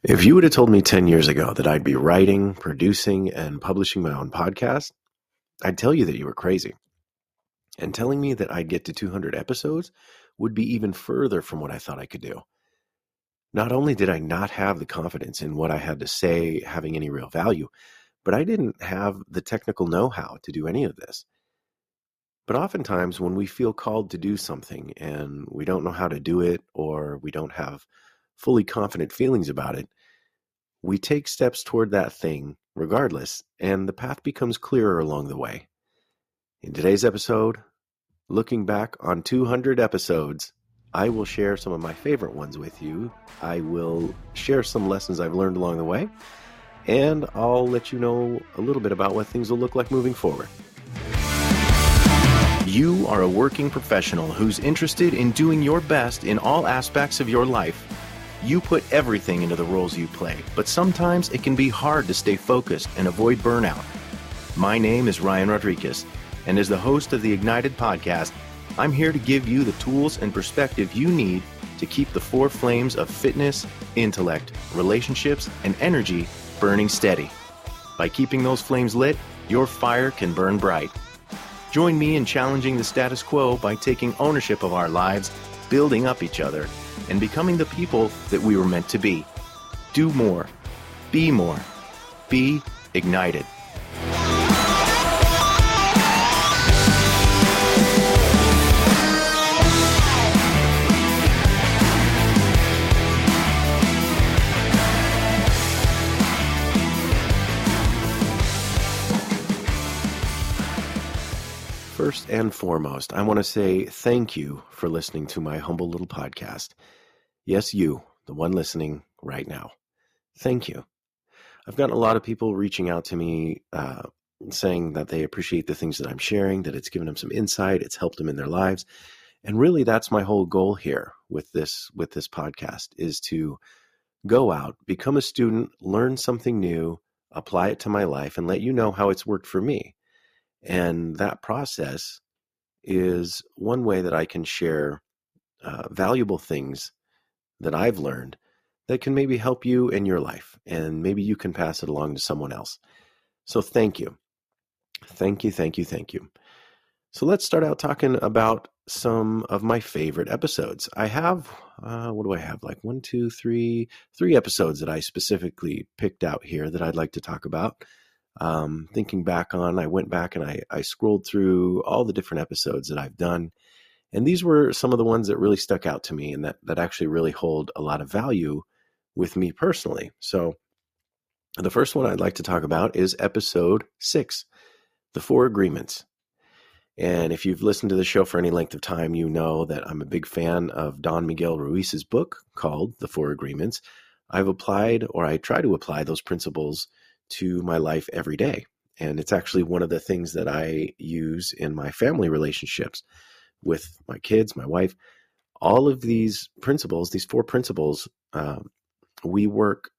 If you would have told me 10 years ago that I'd be writing, producing, and publishing my own podcast, I'd tell you that you were crazy. And telling me that I'd get to 200 episodes would be even further from what I thought I could do. Not only did I not have the confidence in what I had to say having any real value, but I didn't have the technical know-how to do any of this. But oftentimes when we feel called to do something and we don't know how to do it, or we don't have fully confident feelings about it, we take steps toward that thing regardless, and the path becomes clearer along the way. In today's episode, looking back on 200 episodes, I will share some of my favorite ones with you. I will share some lessons I've learned along the way, and I'll let you know a little bit about what things will look like moving forward. You are a working professional who's interested in doing your best in all aspects of your life. You put everything into the roles you play, but sometimes it can be hard to stay focused and avoid burnout. My name is Ryan Rodriguez, and as the host of the Ignited podcast, I'm here to give you the tools and perspective you need to keep the four flames of fitness, intellect, relationships, and energy burning steady. By keeping those flames lit, your fire can burn bright. Join me in challenging the status quo by taking ownership of our lives, building up each other, and becoming the people that we were meant to be. Do more. Be more. Be ignited. First and foremost, I want to say thank you for listening to my humble little podcast. Yes, you, the one listening right now. Thank you. I've gotten a lot of people reaching out to me saying that they appreciate the things that I'm sharing, that it's given them some insight, it's helped them in their lives. And really, that's my whole goal here with this podcast, is to go out, become a student, learn something new, apply it to my life, and let you know how it's worked for me. And that process is one way that I can share valuable things that I've learned that can maybe help you in your life, and maybe you can pass it along to someone else. So thank you. Thank you, thank you, thank you. So let's start out talking about some of my favorite episodes. I have, what do I have? Like three episodes that I specifically picked out here that I'd like to talk about. Thinking back on, I went back and I scrolled through all the different episodes that I've done. And these were some of the ones that really stuck out to me and that actually really hold a lot of value with me personally. So the first one I'd like to talk about is episode 6, The 4 Agreements. And if you've listened to the show for any length of time, you know that I'm a big fan of Don Miguel Ruiz's book called The 4 Agreements. I've applied, or I try to apply, those principles to my life every day. And it's actually one of the things that I use in my family relationships with my kids, my wife. All of these principles, these 4 principles, we work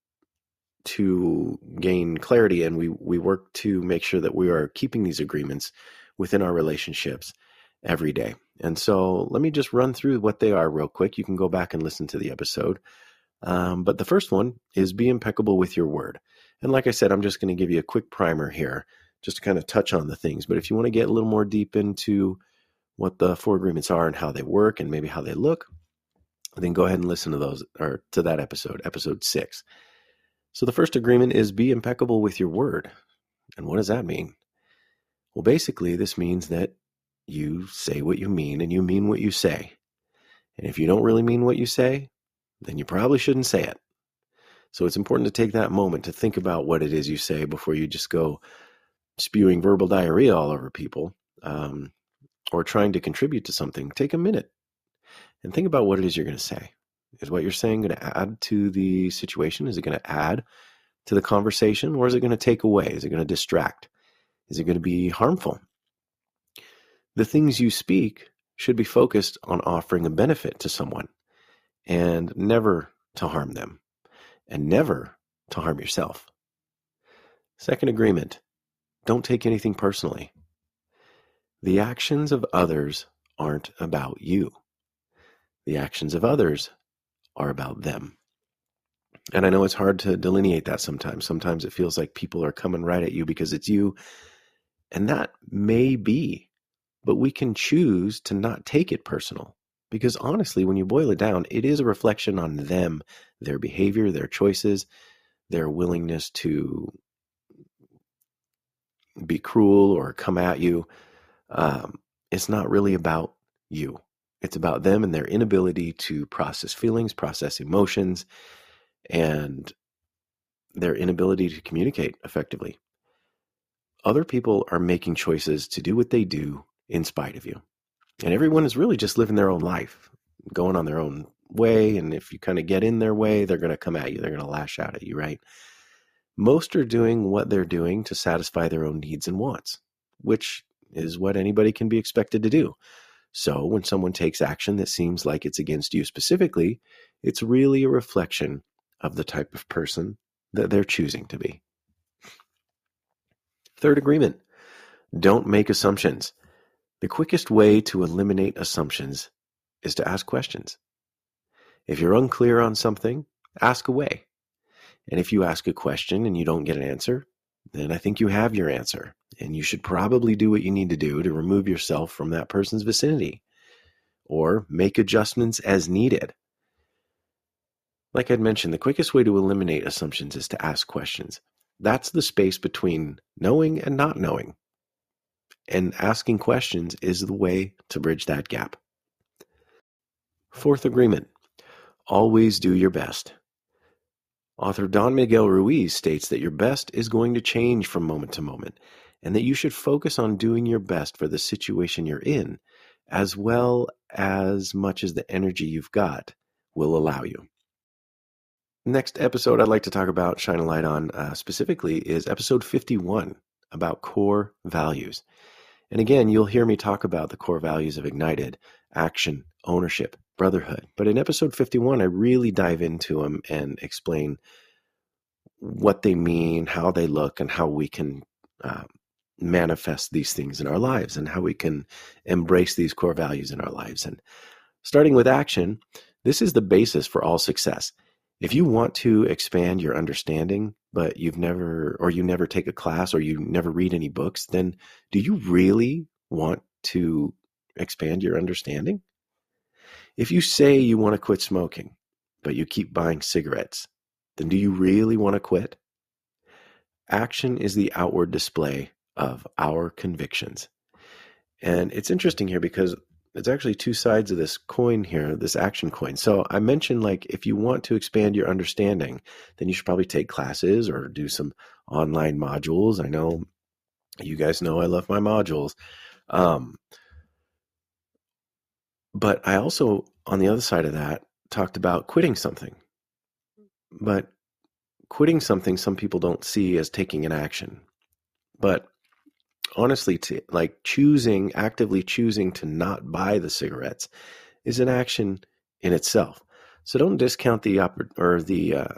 to gain clarity, and we work to make sure that we are keeping these agreements within our relationships every day. And so let me just run through what they are real quick. You can go back and listen to the episode. But the first one is be impeccable with your word. And like I said, I'm just going to give you a quick primer here just to kind of touch on the things. But if you want to get a little more deep into what the 4 agreements are and how they work and maybe how they look, then go ahead and listen to those, or to that episode 6. So the first agreement is be impeccable with your word. And what does that mean? Well, basically, this means that you say what you mean and you mean what you say. And if you don't really mean what you say, then you probably shouldn't say it. So it's important to take that moment to think about what it is you say before you just go spewing verbal diarrhea all over people, or trying to contribute to something. Take a minute and think about what it is you're going to say. Is what you're saying going to add to the situation? Is it going to add to the conversation, or is it going to take away? Is it going to distract? Is it going to be harmful? The things you speak should be focused on offering a benefit to someone, and never to harm them, and never to harm yourself. Second agreement, don't take anything personally. The actions of others aren't about you. The actions of others are about them. And I know it's hard to delineate that sometimes. Sometimes it feels like people are coming right at you because it's you. And that may be, but we can choose to not take it personal. Because honestly, when you boil it down, it is a reflection on them, their behavior, their choices, their willingness to be cruel or come at you. It's not really about you. It's about them and their inability to process feelings, process emotions, and their inability to communicate effectively. Other people are making choices to do what they do in spite of you. And everyone is really just living their own life, going on their own way. And if you kind of get in their way, they're going to come at you. They're going to lash out at you, right? Most are doing what they're doing to satisfy their own needs and wants, which is what anybody can be expected to do. So when someone takes action that seems like it's against you specifically, it's really a reflection of the type of person that they're choosing to be. Third agreement, don't make assumptions. The quickest way to eliminate assumptions is to ask questions. If you're unclear on something, ask away. And if you ask a question and you don't get an answer, then I think you have your answer. And you should probably do what you need to do to remove yourself from that person's vicinity or make adjustments as needed. Like I'd mentioned, the quickest way to eliminate assumptions is to ask questions. That's the space between knowing and not knowing. And asking questions is the way to bridge that gap. Fourth agreement, always do your best. Author Don Miguel Ruiz states that your best is going to change from moment to moment, and that you should focus on doing your best for the situation you're in, as well as much as the energy you've got will allow you. Next episode I'd like to talk about, shine a light on specifically, is episode 51, about core values. And again, you'll hear me talk about the core values of Ignited: action, ownership, brotherhood. But in episode 51, I really dive into them and explain what they mean, how they look, and how we can manifest these things in our lives and how we can embrace these core values in our lives. And starting with action, this is the basis for all success. If you want to expand your understanding, but you never take a class or you never read any books, then do you really want to expand your understanding? If you say you want to quit smoking, but you keep buying cigarettes, then do you really want to quit? Action is the outward display of our convictions. And it's interesting here because it's actually two sides of this coin here, this action coin. So I mentioned, like, if you want to expand your understanding, then you should probably take classes or do some online modules. I know you guys know I love my modules. But I also, on the other side of that, talked about quitting something. But quitting something some people don't see as taking an action. But honestly, actively choosing to not buy the cigarettes is an action in itself. So don't discount the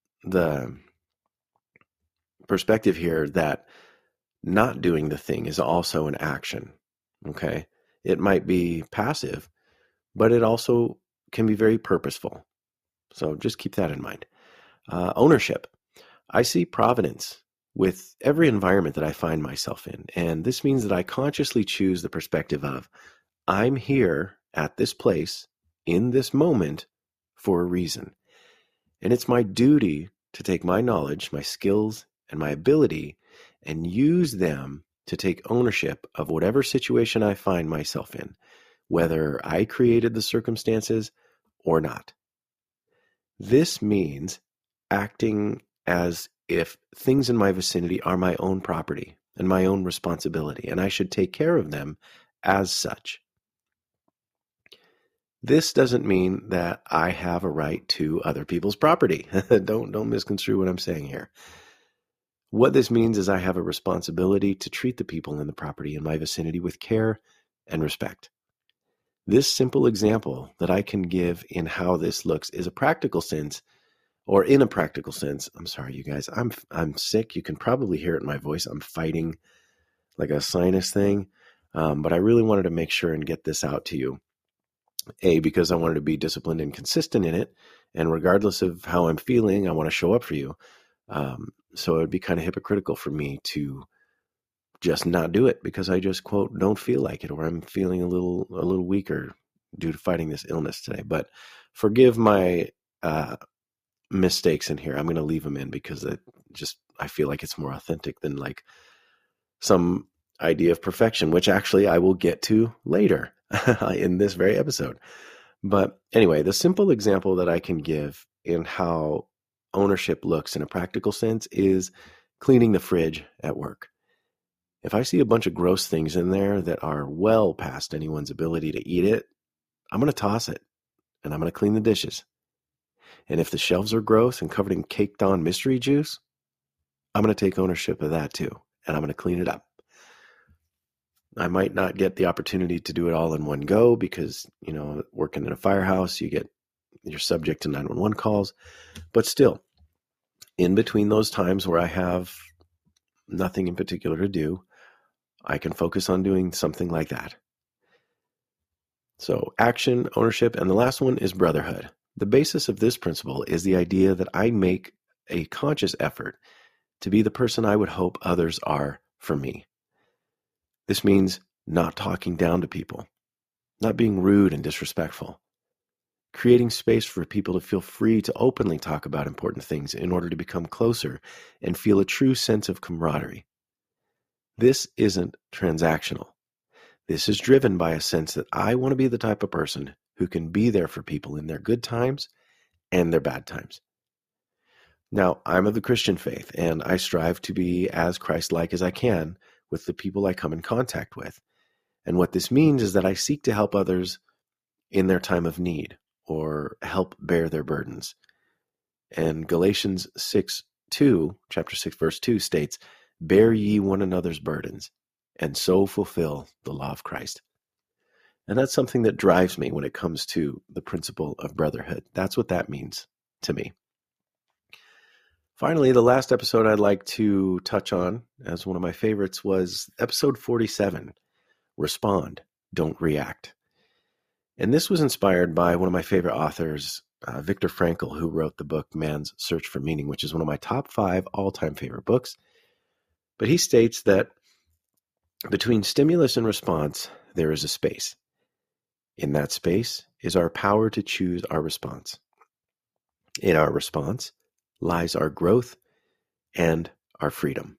perspective here that not doing the thing is also an action. Okay, it might be passive, but it also can be very purposeful. So just keep that in mind. Ownership. I see providence with every environment that I find myself in. And this means that I consciously choose the perspective of, I'm here at this place in this moment for a reason. And it's my duty to take my knowledge, my skills, and my ability and use them to take ownership of whatever situation I find myself in, whether I created the circumstances or not. This means acting as if things in my vicinity are my own property and my own responsibility, and I should take care of them as such. This doesn't mean that I have a right to other people's property. Don't misconstrue what I'm saying here. What this means is I have a responsibility to treat the people in the property in my vicinity with care and respect. This simple example that I can give in how this looks is a practical sense. Or in a practical sense, I'm sorry, you guys, I'm sick. You can probably hear it in my voice. I'm fighting like a sinus thing, but I really wanted to make sure and get this out to you. Because I wanted to be disciplined and consistent in it. And regardless of how I'm feeling, I want to show up for you. So it would be kind of hypocritical for me to just not do it because I just, quote, don't feel like it, or I'm feeling a little weaker due to fighting this illness today. But forgive my mistakes in here. I'm going to leave them in because I feel like it's more authentic than like some idea of perfection, which actually I will get to later in this very episode. But anyway, the simple example that I can give in how ownership looks in a practical sense is cleaning the fridge at work. If I see a bunch of gross things in there that are well past anyone's ability to eat it, I'm going to toss it and I'm going to clean the dishes. And if the shelves are gross and covered in caked on mystery juice, I'm going to take ownership of that too. And I'm going to clean it up. I might not get the opportunity to do it all in one go because, working in a firehouse, you're subject to 911 calls. But still, in between those times where I have nothing in particular to do, I can focus on doing something like that. So action, ownership, and the last one is brotherhood. The basis of this principle is the idea that I make a conscious effort to be the person I would hope others are for me. This means not talking down to people, not being rude and disrespectful, creating space for people to feel free to openly talk about important things in order to become closer and feel a true sense of camaraderie. This isn't transactional. This is driven by a sense that I want to be the type of person who can be there for people in their good times and their bad times. Now, I'm of the Christian faith, and I strive to be as Christ-like as I can with the people I come in contact with. And what this means is that I seek to help others in their time of need or help bear their burdens. And Galatians chapter 6, verse 2 states, "Bear ye one another's burdens, and so fulfill the law of Christ." And that's something that drives me when it comes to the principle of brotherhood. That's what that means to me. Finally, the last episode I'd like to touch on as one of my favorites was episode 47, Respond, Don't React. And this was inspired by one of my favorite authors, Viktor Frankl, who wrote the book Man's Search for Meaning, which is one of my top 5 all-time favorite books. But he states that between stimulus and response, there is a space. In that space is our power to choose our response. In our response lies our growth and our freedom.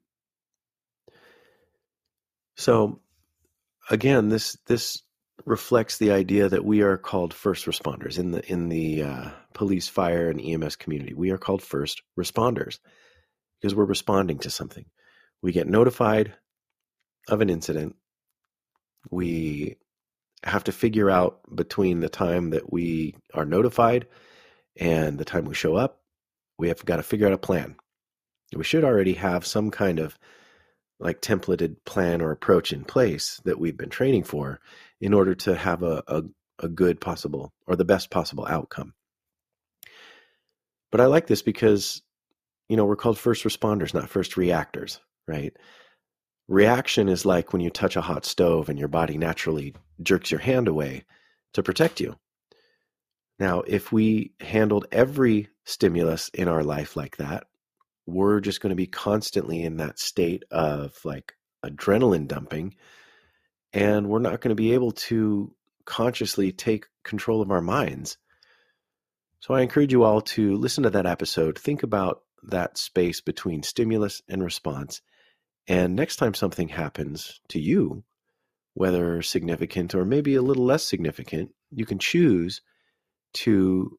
So again, this reflects the idea that we are called first responders in the police, fire, and EMS community. We are called first responders because we're responding to something. We get notified of an incident. We have to figure out between the time that we are notified and the time we show up, we have got to figure out a plan. We should already have some kind of like templated plan or approach in place that we've been training for in order to have a good possible or the best possible outcome. But I like this because, we're called first responders, not first reactors, right? Reaction is like when you touch a hot stove and your body naturally jerks your hand away to protect you. Now, if we handled every stimulus in our life like that, we're just going to be constantly in that state of like adrenaline dumping, and we're not going to be able to consciously take control of our minds. So I encourage you all to listen to that episode, think about that space between stimulus and response, and next time something happens to you, whether significant or maybe a little less significant, you can choose to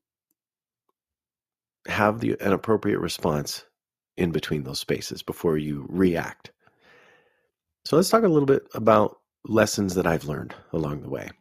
have an appropriate response in between those spaces before you react. So let's talk a little bit about lessons that I've learned along the way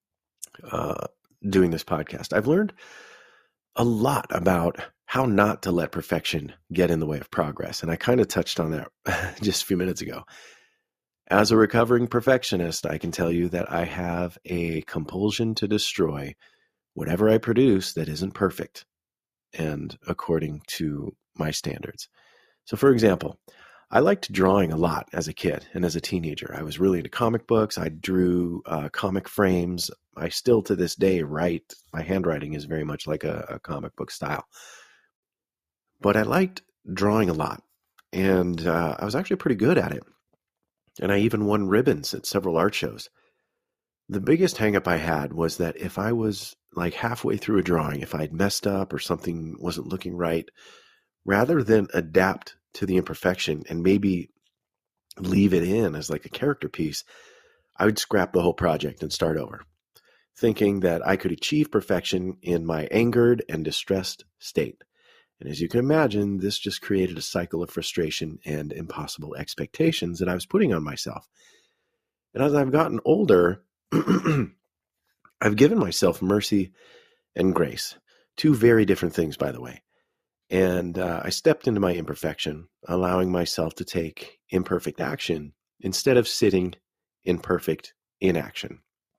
doing this podcast. I've learned a lot about how not to let perfection get in the way of progress. And I kind of touched on that just a few minutes ago. As a recovering perfectionist, I can tell you that I have a compulsion to destroy whatever I produce that isn't perfect and according to my standards. So for example, I liked drawing a lot as a kid and as a teenager. I was really into comic books. I drew comic frames. I still to this day write. My handwriting is very much like a comic book style. But I liked drawing a lot. And I was actually pretty good at it. And I even won ribbons at several art shows. The biggest hang-up I had was that if I was like halfway through a drawing, if I'd messed up or something wasn't looking right, rather than adapt to the imperfection and maybe leave it in as like a character piece, I would scrap the whole project and start over, thinking that I could achieve perfection in my angered and distressed state. And as you can imagine, this just created a cycle of frustration and impossible expectations that I was putting on myself. And as I've gotten older, I've given myself mercy and grace. Two very different things, by the way. And I stepped into my imperfection, allowing myself to take imperfect action instead of sitting in perfect inaction.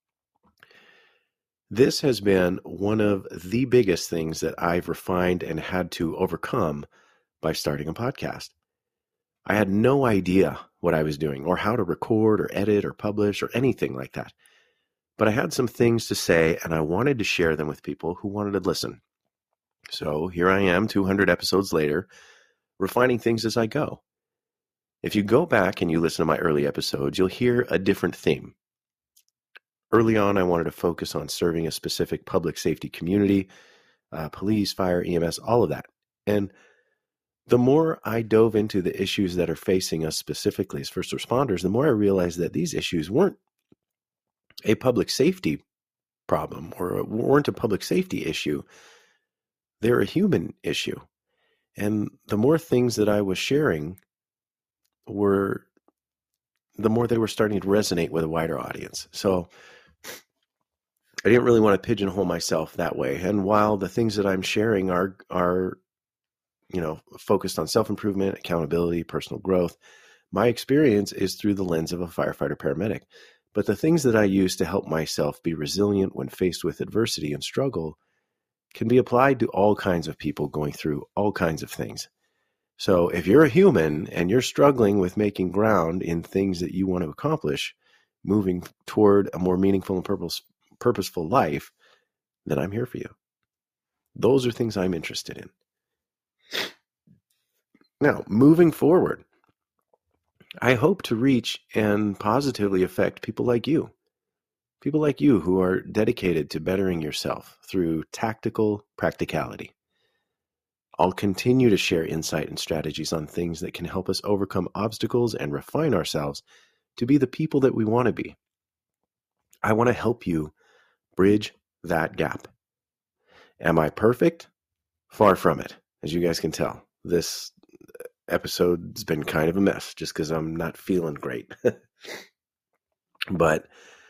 This has been one of the biggest things that I've refined and had to overcome by starting a podcast. I had no idea what I was doing or how to record or edit or publish or anything like that. But I had some things to say and I wanted to share them with people who wanted to listen. So here I am 200 episodes later, refining things as I go. If you go back and you listen to my early episodes, you'll hear a different theme. Early on, I wanted to focus on serving a specific public safety community, police, fire, EMS, all of that. And the more I dove into the issues that are facing us specifically as first responders, the more I realized that these issues weren't a public safety problem or weren't a public safety issue. They're a human issue. And the more things that I was sharing the more they were starting to resonate with a wider audience. So I didn't really want to pigeonhole myself that way. And while the things that I'm sharing are focused on self-improvement, accountability, personal growth, my experience is through the lens of a firefighter paramedic. But the things that I use to help myself be resilient when faced with adversity and struggle can be applied to all kinds of people going through all kinds of things. So if you're a human and you're struggling with making ground in things that you want to accomplish, moving toward a more meaningful and purposeful life, then I'm here for you. Those are things I'm interested in. Now, moving forward, I hope to reach and positively affect people like you who are dedicated to bettering yourself through tactical practicality. I'll continue to share insight and strategies on things that can help us overcome obstacles and refine ourselves to be the people that we want to be. I want to help you bridge that gap. Am I perfect? Far from it. As you guys can tell, this episode's been kind of a mess just because I'm not feeling great. But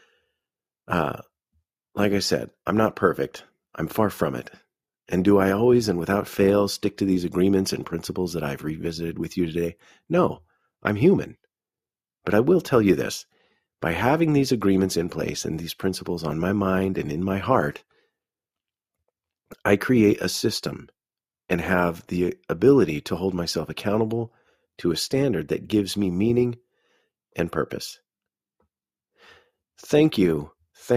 like I said, I'm not perfect. I'm far from it. And do I always and without fail stick to these agreements and principles that I've revisited with you today? No, I'm human. But I will tell you this, by having these agreements in place and these principles on my mind and in my heart, I create a system and have the ability to hold myself accountable to a standard that gives me meaning and purpose. Thank you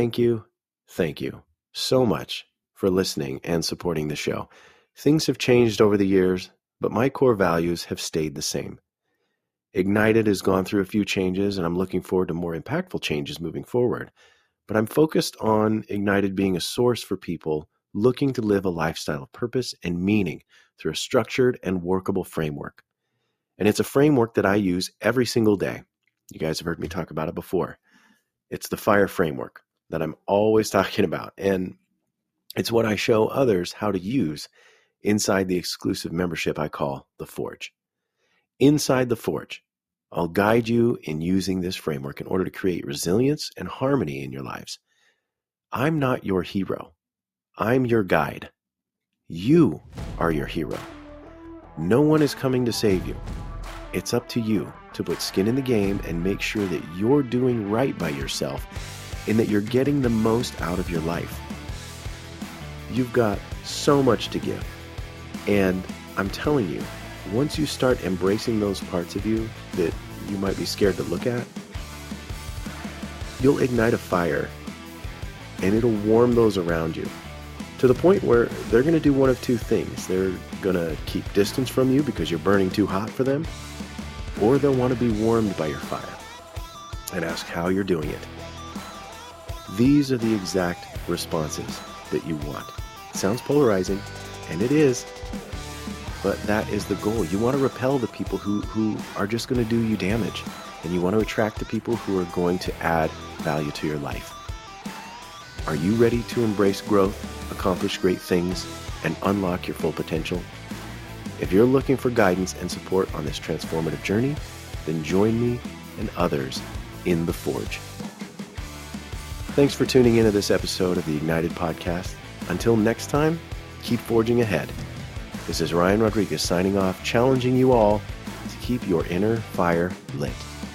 so much for listening and supporting the show. Things have changed over the years, but my core values have stayed the same. Ignited has gone through a few changes, and I'm looking forward to more impactful changes moving forward. But I'm focused on Ignited being a source for people looking to live a lifestyle of purpose and meaning through a structured and workable framework. And it's a framework that I use every single day. You guys have heard me talk about it before. It's the FIRE framework that I'm always talking about. And it's what I show others how to use inside the exclusive membership I call The Forge. Inside The Forge, I'll guide you in using this framework in order to create resilience and harmony in your lives. I'm not your hero. I'm your guide. You are your hero. No one is coming to save you. It's up to you to put skin in the game and make sure that you're doing right by yourself and that you're getting the most out of your life. You've got so much to give. And I'm telling you, once you start embracing those parts of you that you might be scared to look at, you'll ignite a fire and it'll warm those around you to the point where they're going to do one of two things. They're going to keep distance from you because you're burning too hot for them, or they'll want to be warmed by your fire and ask how you're doing it. These are the exact responses that you want. It sounds polarizing, and it is, but that is the goal. You want to repel the people who are just going to do you damage, and you want to attract the people who are going to add value to your life. Are you ready to embrace growth, accomplish great things, and unlock your full potential? If you're looking for guidance and support on this transformative journey, then join me and others in the Forge. Thanks for tuning into this episode of the Ignited Podcast. Until next time, keep forging ahead. This is Ryan Rodriguez signing off, challenging you all to keep your inner fire lit.